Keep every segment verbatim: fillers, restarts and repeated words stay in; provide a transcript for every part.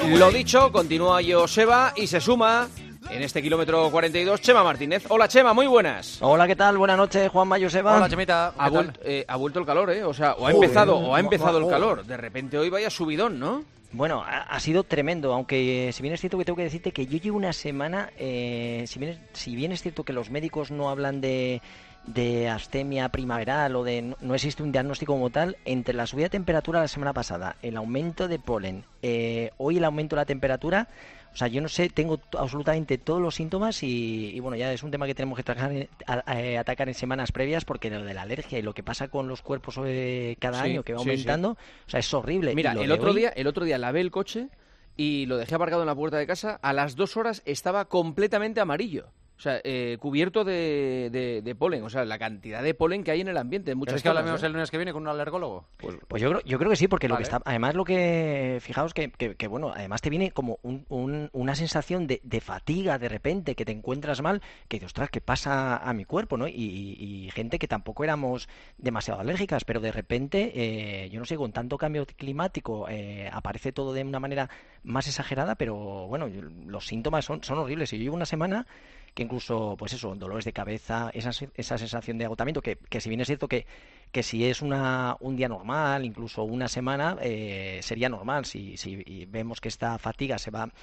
Lo dicho, continúa Joseba y se suma en este kilómetro cuarenta y dos Chema Martínez. Hola Chema, muy buenas. Hola, ¿qué tal? Buenas noches, Juanma, Joseba. Hola, Chemita. Ha, vuelt, eh, ha vuelto el calor, ¿eh? O sea, o ha Joder, empezado, o ha empezado el calor. De repente hoy vaya subidón, ¿no? Bueno, ha, ha sido tremendo, aunque eh, si bien es cierto que tengo que decirte que yo llevo una semana, eh, si, bien es, si bien es cierto que los médicos no hablan de... de astemia primaveral o de no, no existe un diagnóstico como tal, entre la subida de temperatura la semana pasada, el aumento de polen, eh, hoy el aumento de la temperatura, o sea, yo no sé, tengo t- absolutamente todos los síntomas y, y bueno, ya es un tema que tenemos que trabajar en, a, a, atacar en semanas previas porque lo de la alergia y lo que pasa con los cuerpos eh, cada sí, año que va sí, aumentando, sí. O sea, es horrible. Mira, el otro hoy... día, el otro día lavé el coche y lo dejé aparcado en la puerta de casa, a las dos horas estaba completamente amarillo. O sea, eh, cubierto de, de, de polen, o sea, la cantidad de polen que hay en el ambiente. En muchas ¿Es que zonas, hablamos ¿eh? el lunes que viene con un alergólogo? Pues, pues yo creo, yo creo que sí, porque vale. lo que está, además lo que, fijaos que, que, que bueno, además te viene como un, un, una sensación de, de fatiga de repente, que te encuentras mal, que dices, ostras, ¿qué pasa a mi cuerpo, no? Y, y, y gente que tampoco éramos demasiado alérgicas, pero de repente, eh, yo no sé, con tanto cambio climático, eh, aparece todo de una manera más exagerada, pero bueno, los síntomas son, son horribles. Y yo llevo una semana que incluso, pues eso, dolores de cabeza, esa, esa sensación de agotamiento, que, que si bien es cierto que, que si es una, un día normal, incluso una semana, eh, sería normal. Si, si vemos que esta fatiga se va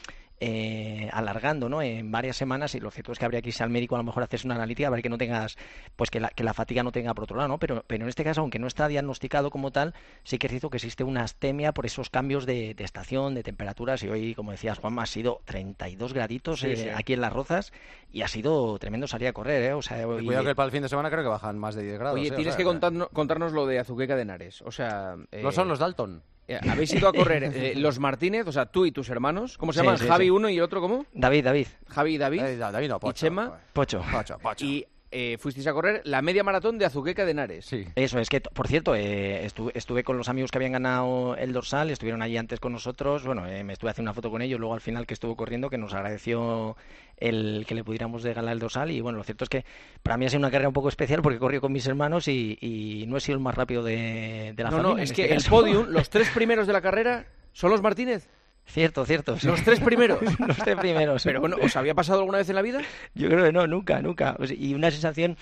eh, alargando, ¿no?, en varias semanas, y lo cierto es que habría que irse al médico, a lo mejor haces una analítica, a ver que no tengas, pues que la, que la fatiga no tenga por otro lado, ¿no? Pero, pero en este caso, aunque no está diagnosticado como tal, sí que es cierto que existe una astemia por esos cambios de, de estación, de temperaturas, y hoy, como decías, Juanma, ha sido treinta y dos graditos sí, eh, sí. aquí en Las Rozas, y ha sido tremendo salir a correr, ¿eh? O sea, hoy... Cuidado que para el fin de semana creo que bajan más de diez grados. Oye, ¿eh? tienes o sea, que contarnos, contarnos lo de Azuqueca de Henares, o sea... Eh... No son los Dalton. Eh, ¿Habéis ido a correr eh, los Martínez, o sea, tú y tus hermanos? ¿Cómo se sí, llaman? Sí, Javi sí. uno y el otro, ¿cómo? David, David. Javi y David. Eh, David no, Pocho, y Chema. Pocho. Pocho, Pocho. Y eh, fuisteis a correr la media maratón de Azuqueca de Henares. Sí. Eso es que, por cierto, eh, estuve, estuve con los amigos que habían ganado el dorsal, estuvieron allí antes con nosotros, bueno, eh, me estuve haciendo una foto con ellos, luego al final que estuvo corriendo, que nos agradeció el que le pudiéramos regalar el dorsal, y bueno, lo cierto es que para mí ha sido una carrera un poco especial porque he corrido con mis hermanos y, y no he sido el más rápido de, de la no, familia. No, es este que caso. el podium, los tres primeros de la carrera son los Martínez. Cierto, cierto. Sí. Los tres primeros. Los tres primeros. Pero bueno, ¿os había pasado alguna vez en la vida? Yo creo que no, nunca, nunca. O sea, y una sensación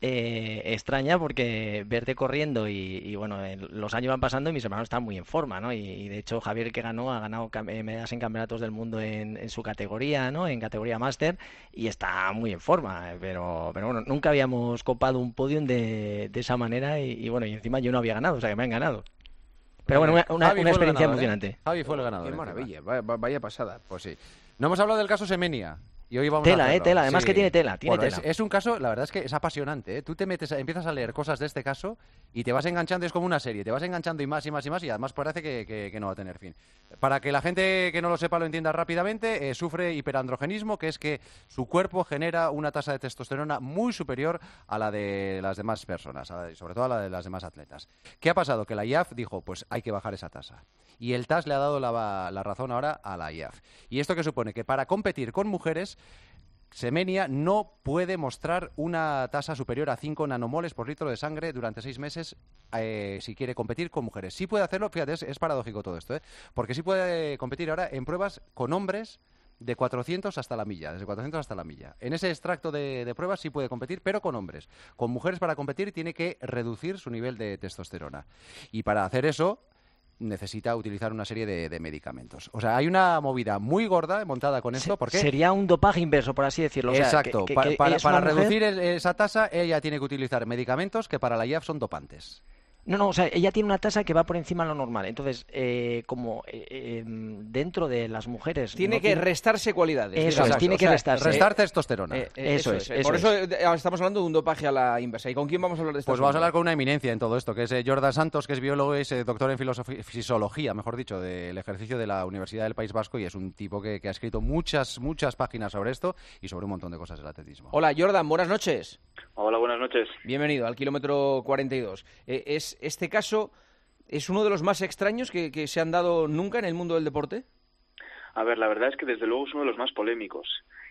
eh, extraña porque verte corriendo y, y bueno, eh, los años van pasando y mis hermanos están muy en forma, ¿no? Y, y de hecho Javier, que ganó, ha ganado eh, medallas en campeonatos del mundo en, en su categoría, ¿no? En categoría máster, y está muy en forma. Pero, pero bueno, nunca habíamos copado un podium de, de esa manera y, y bueno, y encima yo no había ganado, o sea que me han ganado. Pero bueno, una, una, una experiencia ganador, emocionante. ¿eh? Javi fue el ganador. Qué maravilla, vaya, vaya pasada. Pues sí. No hemos hablado del caso Semenia. Y hoy vamos tela, a eh, tela, además sí. que tiene tela, tiene bueno, tela. Es, es un caso, la verdad es que es apasionante, ¿eh? Tú te metes, empiezas a leer cosas de este caso y te vas enganchando, es como una serie, te vas enganchando y más y más y más, y además parece que, que, que no va a tener fin. Para que la gente que no lo sepa lo entienda rápidamente, eh, sufre hiperandrogenismo, que es que su cuerpo genera una tasa de testosterona muy superior a la de las demás personas, a, sobre todo a la de las demás atletas. ¿Qué ha pasado? Que la I A F dijo, pues hay que bajar esa tasa. Y el T A S le ha dado la, la razón ahora a la I A F. ¿Y esto qué supone? Que para competir con mujeres, Semenia no puede mostrar una tasa superior a cinco nanomoles por litro de sangre durante seis meses eh, si quiere competir con mujeres. Sí puede hacerlo, fíjate, es, es paradójico todo esto, ¿eh? Porque sí puede competir ahora en pruebas con hombres de cuatrocientos hasta la milla, desde cuatrocientos hasta la milla. En ese extracto de, de pruebas sí puede competir, pero con hombres. Con mujeres, para competir, tiene que reducir su nivel de testosterona. Y para hacer eso necesita utilizar una serie de, de medicamentos. O sea, hay una movida muy gorda montada con esto. ¿Por qué? Sería un dopaje inverso, por así decirlo. O sea, exacto. que, que, para que para, para mujer... reducir esa tasa, ella tiene que utilizar medicamentos que para la I A F son dopantes. No, no, o sea, ella tiene una tasa que va por encima de lo normal. Entonces, eh, como eh, eh, dentro de las mujeres... Tiene no que tiene... restarse cualidades. Eso es, tiene que restarse. Restar testosterona. Eh, eh, eso, eso es. es. Por eso eso es. estamos hablando de un dopaje a la inversa. ¿Y con quién vamos a hablar de esto? Pues vamos a hablar con una eminencia en todo esto, que es eh, Jordan Santos, que es biólogo y es eh, doctor en filosofía, fisiología, mejor dicho, del ejercicio de la Universidad del País Vasco, y es un tipo que, que ha escrito muchas, muchas páginas sobre esto y sobre un montón de cosas del atletismo. Hola, Jordan, buenas noches. Hola, buenas noches. Bienvenido al kilómetro cuarenta y dos. Eh, ¿es este caso es uno de los más extraños que, que se han dado nunca en el mundo del deporte? A ver, la verdad es que desde luego es uno de los más polémicos.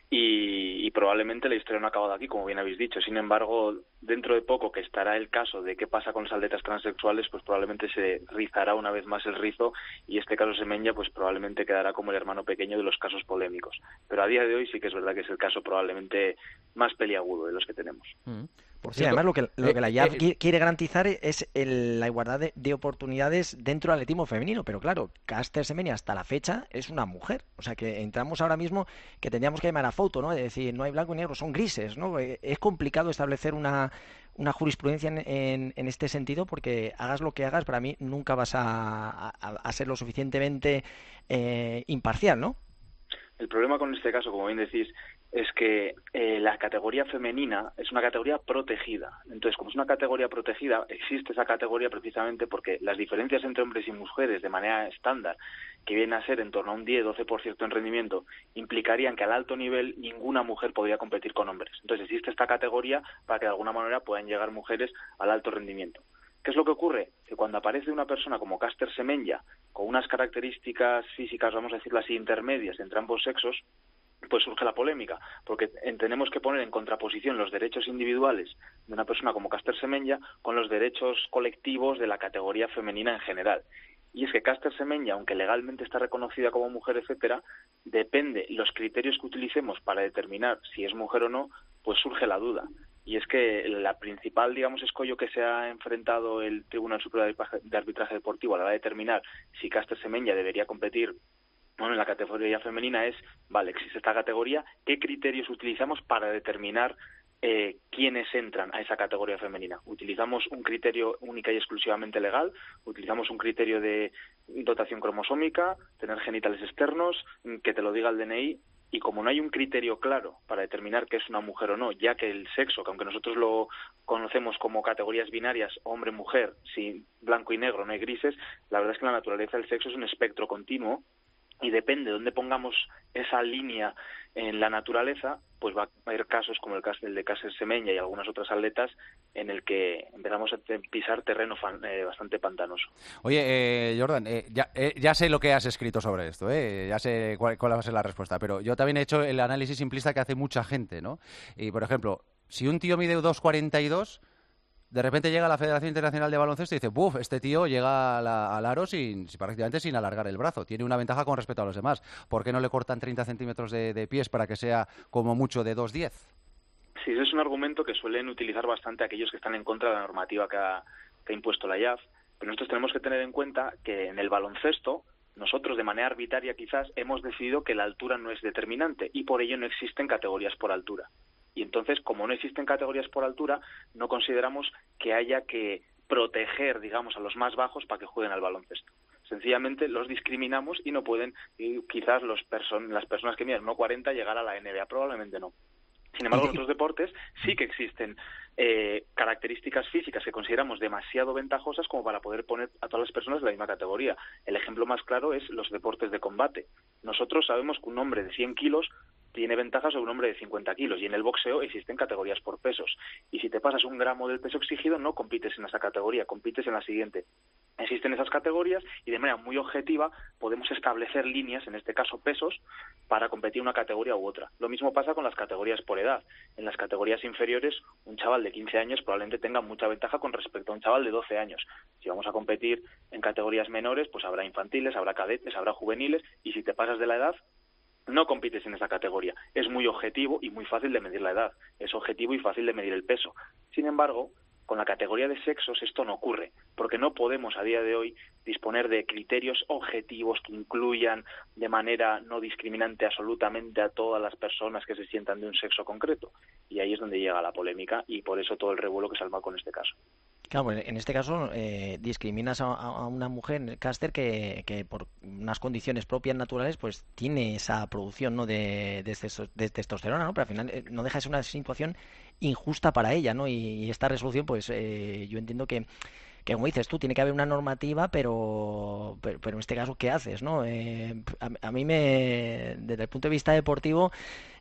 Y, y probablemente la historia no ha acabado aquí, como bien habéis dicho. Sin embargo, dentro de poco que estará el caso de qué pasa con los atletas transexuales, pues probablemente se rizará una vez más el rizo y este caso Semenya pues probablemente quedará como el hermano pequeño de los casos polémicos. Pero a día de hoy sí que es verdad que es el caso probablemente más peliagudo de los que tenemos. Mm. Por Sí, cierto, además lo que, lo eh, que la eh, I A F eh, qui- quiere garantizar es el- la igualdad de, de oportunidades dentro del atletismo femenino, pero claro, Caster Semenya hasta la fecha es una mujer, o sea que entramos ahora mismo que tendríamos que llamar a foto, ¿no? Es decir, no hay blanco y negro, son grises, ¿no? Eh, Es complicado establecer una, una jurisprudencia en, en- en este sentido porque hagas lo que hagas, para mí nunca vas a, a- a ser lo suficientemente eh, imparcial, ¿no? El problema con este caso, como bien decís, es que eh, la categoría femenina es una categoría protegida. Entonces, como es una categoría protegida, existe esa categoría precisamente porque las diferencias entre hombres y mujeres de manera estándar, que viene a ser en torno a un diez doce por ciento en rendimiento, implicarían que al alto nivel ninguna mujer podría competir con hombres. Entonces, existe esta categoría para que de alguna manera puedan llegar mujeres al alto rendimiento. ¿Qué es lo que ocurre? Que cuando aparece una persona como Caster Semenya, con unas características físicas, vamos a decirlo así, intermedias entre ambos sexos, pues surge la polémica, porque tenemos que poner en contraposición los derechos individuales de una persona como Caster Semenya con los derechos colectivos de la categoría femenina en general. Y es que Caster Semenya, aunque legalmente está reconocida como mujer, etcétera, depende los criterios que utilicemos para determinar si es mujer o no, pues surge la duda. Y es que la principal, digamos, escollo que se ha enfrentado el Tribunal Superior de Arbitraje Deportivo a la hora de determinar si Caster Semenya debería competir bueno, en la categoría femenina es, vale, existe esta categoría, ¿qué criterios utilizamos para determinar eh, quiénes entran a esa categoría femenina? ¿Utilizamos un criterio única y exclusivamente legal? ¿Utilizamos un criterio de dotación cromosómica, tener genitales externos, que te lo diga el D N I? Y como no hay un criterio claro para determinar que es una mujer o no, ya que el sexo, que aunque nosotros lo conocemos como categorías binarias, hombre-mujer, sin blanco y negro, no hay grises, la verdad es que la naturaleza del sexo es un espectro continuo y depende de dónde pongamos esa línea en la naturaleza, pues va a haber casos como el caso el de Caster Semenya y algunas otras atletas en el que empezamos a pisar terreno fan, eh, bastante pantanoso. Oye, eh, Jordan, eh, ya, eh, ya sé lo que has escrito sobre esto, eh, ya sé cuál, cuál va a ser la respuesta, pero yo también he hecho el análisis simplista que hace mucha gente, ¿no? Y, por ejemplo, si un tío mide dos cuarenta y dos, de repente llega a la Federación Internacional de Baloncesto y dice, ¡buf! Este tío llega a la- al aro sin, prácticamente sin alargar el brazo. Tiene una ventaja con respecto a los demás. ¿Por qué no le cortan treinta centímetros de, de pies para que sea como mucho de dos diez? Sí, ese es un argumento que suelen utilizar bastante aquellos que están en contra de la normativa que ha, que ha impuesto la I A F. Pero nosotros tenemos que tener en cuenta que en el baloncesto, nosotros de manera arbitraria quizás hemos decidido que la altura no es determinante y por ello no existen categorías por altura. Y entonces, como no existen categorías por altura, no consideramos que haya que proteger, digamos, a los más bajos para que jueguen al baloncesto. Sencillamente los discriminamos y no pueden, y quizás los person- las personas que miden uno cuarenta llegar a la N B A, probablemente no. Sin embargo, en otros deportes sí que existen eh, características físicas que consideramos demasiado ventajosas como para poder poner a todas las personas de la misma categoría. El ejemplo más claro es los deportes de combate. Nosotros sabemos que un hombre de cien kilos tiene ventaja sobre un hombre de cincuenta kilos y en el boxeo existen categorías por pesos. Y si te pasas un gramo del peso exigido, no compites en esa categoría, compites en la siguiente. Existen esas categorías y de manera muy objetiva podemos establecer líneas, en este caso pesos, para competir una categoría u otra. Lo mismo pasa con las categorías por edad. En las categorías inferiores, un chaval de quince años probablemente tenga mucha ventaja con respecto a un chaval de doce años. Si vamos a competir en categorías menores, pues habrá infantiles, habrá cadetes, habrá juveniles, y si te pasas de la edad, no compites en esa categoría. Es muy objetivo y muy fácil de medir la edad. Es objetivo y fácil de medir el peso. Sin embargo, con la categoría de sexos esto no ocurre, porque no podemos a día de hoy disponer de criterios objetivos que incluyan de manera no discriminante absolutamente a todas las personas que se sientan de un sexo concreto. Y ahí es donde llega la polémica y por eso todo el revuelo que se arma con este caso. Claro, pues en este caso eh, discriminas a, a una mujer, Caster, que, que por unas condiciones propias naturales pues tiene esa producción, ¿no? de, de, testo- de testosterona, ¿no? Pero al final eh, no deja de ser una situación injusta para ella, ¿no? Y, y esta resolución, pues eh, yo entiendo que, que, como dices tú, tiene que haber una normativa, pero, pero, pero en este caso, ¿qué haces, no? Eh, a, a mí me, desde el punto de vista deportivo,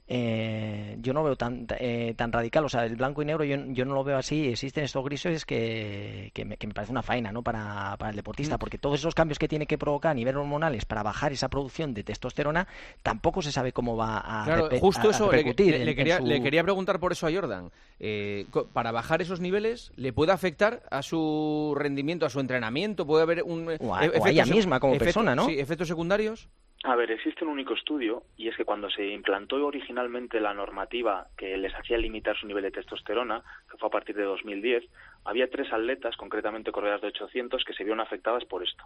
Eh, yo no veo tan eh, tan radical, o sea, el blanco y negro yo, yo no lo veo así. Existen estos grises que, que, me, que me parece una faena, ¿no? para, para el deportista, porque todos esos cambios que tiene que provocar a nivel hormonales para bajar esa producción de testosterona, tampoco se sabe cómo va a, claro, reper- justo a, eso a le, repercutir le- en- le en quería, su- le quería preguntar por eso a Jordan. Eh, co- para bajar esos niveles, ¿le puede afectar a su rendimiento, a su entrenamiento? ¿Puede haber un... eh, o a, o a efectos ella sec- misma como efecto- persona, ¿no? Sí, efectos secundarios. A ver, existe un único estudio, y es que cuando se implantó originalmente la normativa que les hacía limitar su nivel de testosterona, que fue a partir de dos mil diez, había tres atletas, concretamente corredoras de ochocientos, que se vieron afectadas por esto.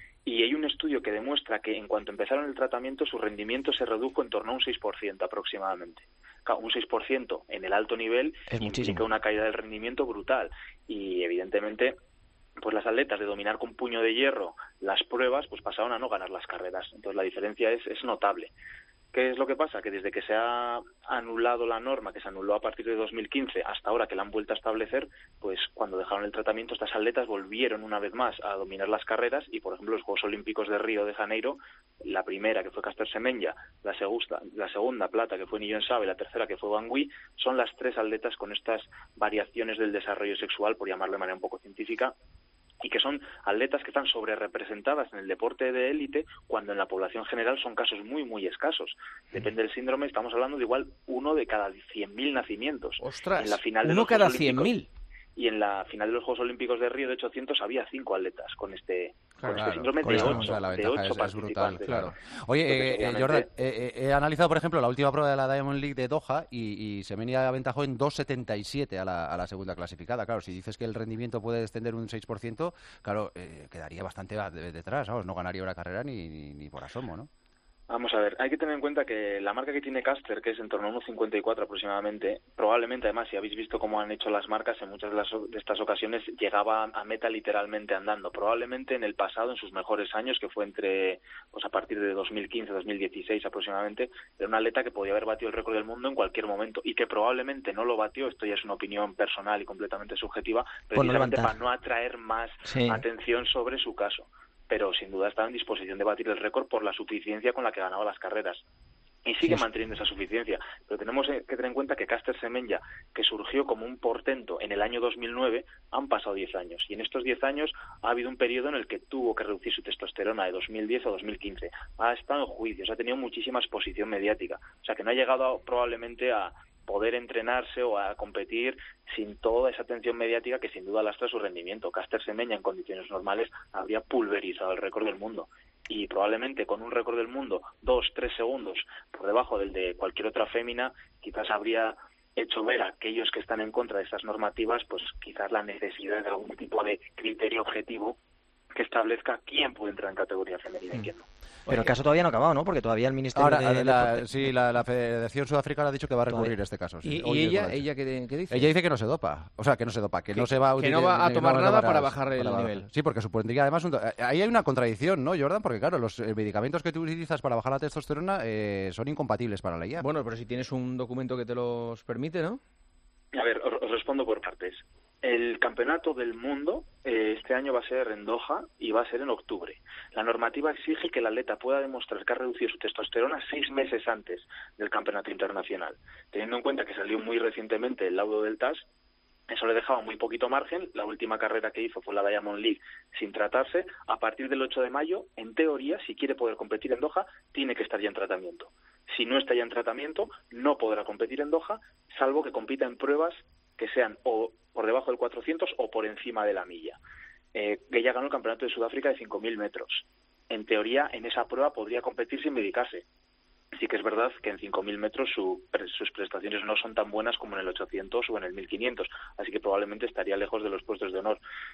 Y hay un estudio que demuestra que en cuanto empezaron el tratamiento, su rendimiento se redujo en torno a un seis por ciento aproximadamente. Claro, un seis por ciento en el alto nivel Es implica muchísimo. una caída del rendimiento brutal. Y evidentemente, pues las atletas de dominar con puño de hierro las pruebas, pues pasaron a no ganar las carreras. Entonces la diferencia es, es notable. ¿Qué es lo que pasa? Que desde que se ha anulado la norma, que se anuló a partir de dos mil quince, hasta ahora que la han vuelto a establecer, pues cuando dejaron el tratamiento, estas atletas volvieron una vez más a dominar las carreras y, por ejemplo, los Juegos Olímpicos de Río de Janeiro, la primera, que fue Caster Semenya, la segunda, la segunda plata, que fue Niyuen Saba, y la tercera, que fue Wang Wei, son las tres atletas con estas variaciones del desarrollo sexual, por llamarlo de manera un poco científica, y que son atletas que están sobrerepresentadas en el deporte de élite, cuando en la población general son casos muy, muy escasos. Depende del síndrome, estamos hablando de igual uno de cada cien mil nacimientos. Ostras, en la final de uno los cada Juegos cien Olímpicos- mil. Y en la final de los Juegos Olímpicos de Río de ochocientos había cinco atletas con este, con Claro, este síndrome con de esto, ocho, o sea, la de ventaja ocho es, es brutal, participantes. claro. Oye, Entonces, eh, eh, obviamente- Jordan, eh, eh, he analizado, por ejemplo, la última prueba de la Diamond League de Doha y, y Semenya aventajó en dos setenta y siete a la, a la segunda clasificada. Claro, si dices que el rendimiento puede descender un seis por ciento, claro, eh, quedaría bastante a- de- detrás, ¿sabes? No ganaría una carrera ni, ni, ni por asomo, ¿no? Vamos a ver, hay que tener en cuenta que la marca que tiene Caster, que es en torno a uno cincuenta y cuatro aproximadamente, probablemente, además, si habéis visto cómo han hecho las marcas, en muchas de, las, de estas ocasiones llegaba a meta literalmente andando. Probablemente en el pasado, en sus mejores años, que fue entre, pues a partir de dos mil quince, dos mil dieciséis aproximadamente, era un atleta que podía haber batido el récord del mundo en cualquier momento y que probablemente no lo batió. Esto ya es una opinión personal y completamente subjetiva, Por no precisamente levantar. para no atraer más Sí. atención sobre su caso. Pero sin duda estaba en disposición de batir el récord por la suficiencia con la que ganaba las carreras. Y sigue Sí. manteniendo esa suficiencia. Pero tenemos que tener en cuenta que Caster Semenya, que surgió como un portento en el año dos mil nueve, han pasado diez años. Y en estos diez años ha habido un periodo en el que tuvo que reducir su testosterona de dos mil diez a dos mil quince. Ha estado en juicios, ha tenido muchísima exposición mediática. O sea que no ha llegado a, probablemente a poder entrenarse o a competir sin toda esa atención mediática que sin duda lastra su rendimiento. Caster Semenya en condiciones normales habría pulverizado el récord del mundo y probablemente con un récord del mundo dos, tres segundos por debajo del de cualquier otra fémina, quizás habría hecho ver a aquellos que están en contra de estas normativas, pues quizás la necesidad de algún tipo de criterio objetivo que establezca quién puede entrar en categoría femenina y quién no. Pero el caso todavía no ha acabado, ¿no? Porque todavía el Ministerio Ahora, de la, Deporte- sí, la, la Federación Sudafricana ha dicho que va a recurrir Todavía. este caso. sí. ¿Y, Hoy y mismo lo ella, ha dicho. ella qué, qué dice? Ella dice que no se dopa, o sea, que no se dopa, que, Que- no se va a que no util- va a que tomar va nada tomar- para bajar el para bajar. nivel. Sí, porque supondría además un- ahí hay una contradicción, ¿no, Jordan? Porque claro, los eh, medicamentos que tú utilizas para bajar la testosterona eh, son incompatibles para la I A. Bueno, pero si tienes un documento que te los permite, ¿no? A ver, os, os respondo por partes. El campeonato del mundo eh, este año va a ser en Doha y va a ser en octubre. La normativa exige que el atleta pueda demostrar que ha reducido su testosterona seis meses antes del campeonato internacional. Teniendo en cuenta que salió muy recientemente el laudo del T A S, eso le dejaba muy poquito margen. La última carrera que hizo fue la Diamond League sin tratarse. A partir del ocho de mayo, en teoría, si quiere poder competir en Doha, tiene que estar ya en tratamiento. Si no está ya en tratamiento, no podrá competir en Doha, salvo que compita en pruebas que sean o por debajo del cuatrocientos o por encima de la milla. Eh, ella ganó el campeonato de Sudáfrica de cinco mil metros. En teoría, en esa prueba podría competir sin medicarse. Sí que es verdad que en cinco mil metros su, sus prestaciones no son tan buenas como en el ochocientos o en el mil quinientos, así que probablemente estaría lejos de los puestos de honor.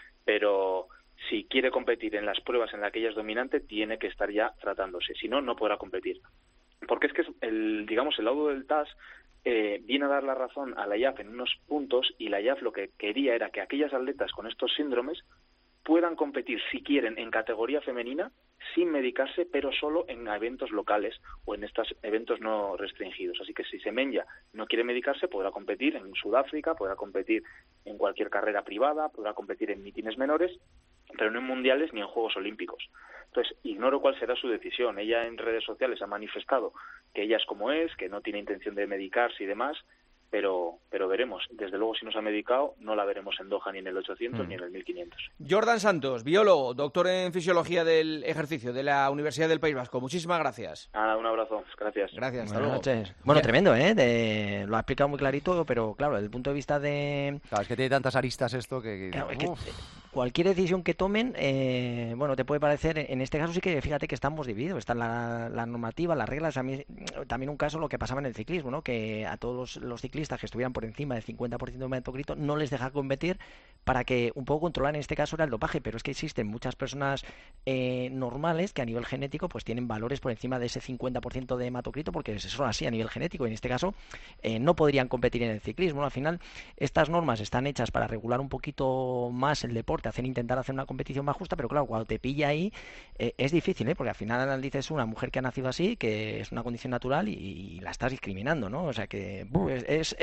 Pero si quiere competir en las pruebas en las que ella es dominante, tiene que estar ya tratándose. Si no, no podrá competir. Porque es que, el, digamos, el laudo del T A S eh, viene a dar la razón a la I A F en unos puntos, y la I A F lo que quería era que aquellas atletas con estos síndromes puedan competir, si quieren, en categoría femenina, sin medicarse, pero solo en eventos locales o en estos eventos no restringidos. Así que si Semenya no quiere medicarse, podrá competir en Sudáfrica, podrá competir en cualquier carrera privada, podrá competir en mítines menores, pero no en mundiales ni en Juegos Olímpicos. Entonces, ignoro cuál será su decisión. Ella en redes sociales ha manifestado que ella es como es, que no tiene intención de medicarse y demás, pero pero veremos. Desde luego, si nos ha medicado, no la veremos en Doha ni en el ochocientos mm. ni en el mil quinientos. Jordan Santos, biólogo, doctor en Fisiología del Ejercicio de la Universidad del País Vasco. Muchísimas gracias. Nada, un abrazo. Gracias. Gracias, hasta Buenas luego. noches. Bueno, tremendo, ¿eh? De... Lo ha explicado muy clarito, pero claro, desde el punto de vista de... Claro, es que tiene tantas aristas esto que... Claro, es que cualquier decisión que tomen, eh, bueno, te puede parecer, en este caso sí que fíjate que estamos divididos, está la, la normativa, las reglas. A mí, también un caso lo que pasaba en el ciclismo, ¿no? Que a todos los, los ciclistas que estuvieran por encima del cincuenta por ciento de hematocrito no les deja competir para que un poco controlar, en este caso era el dopaje, pero es que existen muchas personas eh, normales que a nivel genético pues tienen valores por encima de ese cincuenta por ciento de hematocrito porque son así a nivel genético y en este caso eh, no podrían competir en el ciclismo, ¿no? Al final estas normas están hechas para regular un poquito más el deporte, hacer intentar hacer una competición más justa, pero claro, cuando te pilla ahí eh, es difícil, ¿eh? Porque al final dices una mujer que ha nacido así, que es una condición natural y, y la estás discriminando, ¿no? O sea que buh, es, es,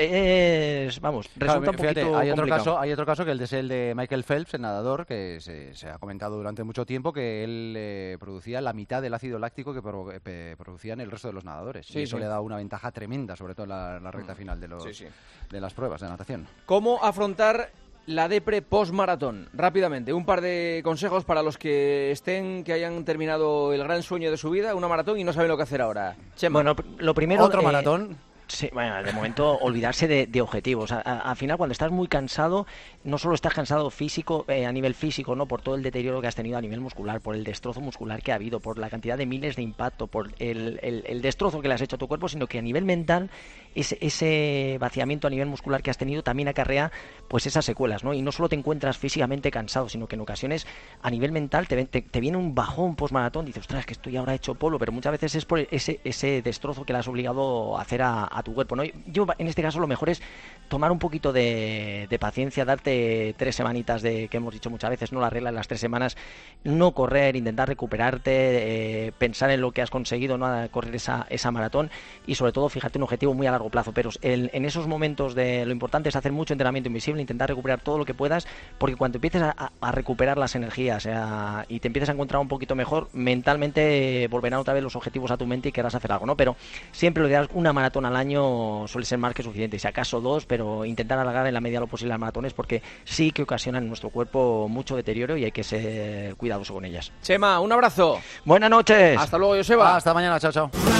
es vamos, resulta claro, un fíjate, poquito hay otro complicado. caso, hay otro caso que el de, el de Michael Phelps, el nadador, que se, se ha comentado durante mucho tiempo que él eh, producía la mitad del ácido láctico que pro, eh, producían el resto de los nadadores. Sí, y eso sí. le da una ventaja tremenda, sobre todo en la, la recta final de, los, sí, sí. de las pruebas de natación. ¿Cómo afrontar la depre post-maratón? Rápidamente, un par de consejos para los que estén, que hayan terminado el gran sueño de su vida, una maratón y no saben lo que hacer ahora. Chema. Bueno, lo primero... Otro eh, maratón. Sí, bueno, de momento olvidarse de, de objetivos. A- a- Al final, cuando estás muy cansado, no solo estás cansado físico, eh, a nivel físico, no, por todo el deterioro que has tenido a nivel muscular, por el destrozo muscular que ha habido, por la cantidad de miles de impacto, por el, el, el destrozo que le has hecho a tu cuerpo, sino que a nivel mental, ese, ese vaciamiento a nivel muscular que has tenido también acarrea pues esas secuelas, ¿no? Y no solo te encuentras físicamente cansado, sino que en ocasiones a nivel mental te, te, te viene un bajón post-maratón, dices, ostras, que estoy ahora hecho polvo, pero muchas veces es por ese, ese destrozo que le has obligado a hacer a, a tu cuerpo, ¿no? Yo, en este caso, lo mejor es tomar un poquito de, de paciencia, darte tres semanitas de, que hemos dicho muchas veces, no la regla de las tres semanas, no correr, intentar recuperarte, eh, pensar en lo que has conseguido, no correr esa, esa maratón y sobre todo fijarte un objetivo muy a largo plazo, pero el, en esos momentos de lo importante es hacer mucho entrenamiento invisible, intentar recuperar todo lo que puedas, porque cuando empieces a, a recuperar las energías a, y te empieces a encontrar un poquito mejor, mentalmente volverán otra vez los objetivos a tu mente y querrás hacer algo, ¿no? Pero siempre lo ideal, una maratón al año suele ser más que suficiente, si acaso dos, pero intentar alargar en la medida de lo posible las maratones porque sí que ocasionan en nuestro cuerpo mucho deterioro y hay que ser cuidadoso con ellas. Chema, un abrazo. Buenas noches. Hasta luego, Joseba. Hasta mañana, chao, chao.